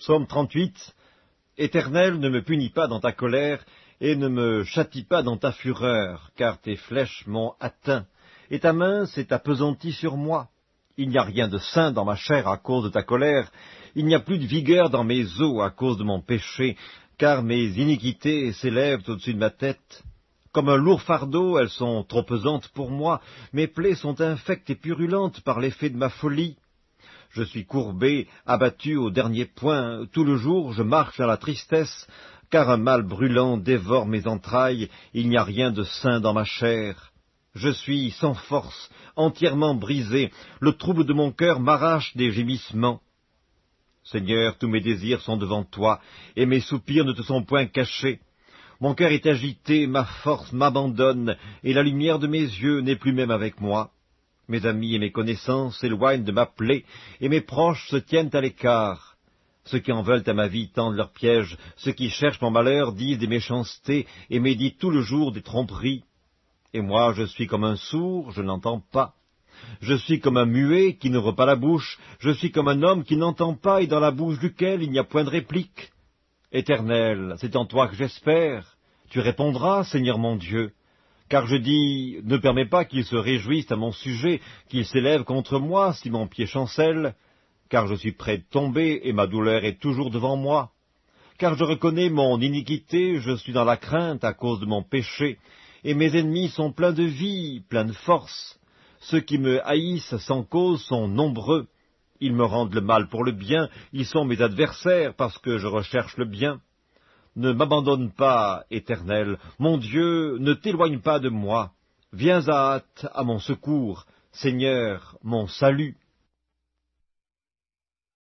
Psaume 38. Éternel, ne me punis pas dans ta colère, et ne me châtie pas dans ta fureur, car tes flèches m'ont atteint, et ta main s'est appesantie sur moi. Il n'y a rien de sain dans ma chair à cause de ta colère, il n'y a plus de vigueur dans mes os à cause de mon péché, car mes iniquités s'élèvent au-dessus de ma tête. Comme un lourd fardeau, elles sont trop pesantes pour moi, mes plaies sont infectes et purulentes par l'effet de ma folie. Je suis courbé, abattu au dernier point, tout le jour je marche dans la tristesse, car un mal brûlant dévore mes entrailles, il n'y a rien de sain dans ma chair. Je suis sans force, entièrement brisé, le trouble de mon cœur m'arrache des gémissements. Seigneur, tous mes désirs sont devant toi, et mes soupirs ne te sont point cachés. Mon cœur est agité, ma force m'abandonne, et la lumière de mes yeux n'est plus même avec moi. Mes amis et mes connaissances s'éloignent de ma plaie, et mes proches se tiennent à l'écart. Ceux qui en veulent à ma vie tendent leurs pièges, ceux qui cherchent mon malheur disent des méchancetés, et méditent tout le jour des tromperies. Et moi, je suis comme un sourd, je n'entends pas. Je suis comme un muet qui n'ouvre pas la bouche, je suis comme un homme qui n'entend pas et dans la bouche duquel il n'y a point de réplique. Éternel, c'est en toi que j'espère. Tu répondras, Seigneur mon Dieu. Car je dis, ne permets pas qu'ils se réjouissent à mon sujet, qu'ils s'élèvent contre moi si mon pied chancelle, car je suis près de tomber et ma douleur est toujours devant moi. Car je reconnais mon iniquité, je suis dans la crainte à cause de mon péché, et mes ennemis sont pleins de vie, pleins de force. Ceux qui me haïssent sans cause sont nombreux. Ils me rendent le mal pour le bien, ils sont mes adversaires parce que je recherche le bien. Ne m'abandonne pas, Éternel, mon Dieu, ne t'éloigne pas de moi. Viens à hâte à mon secours, Seigneur, mon salut.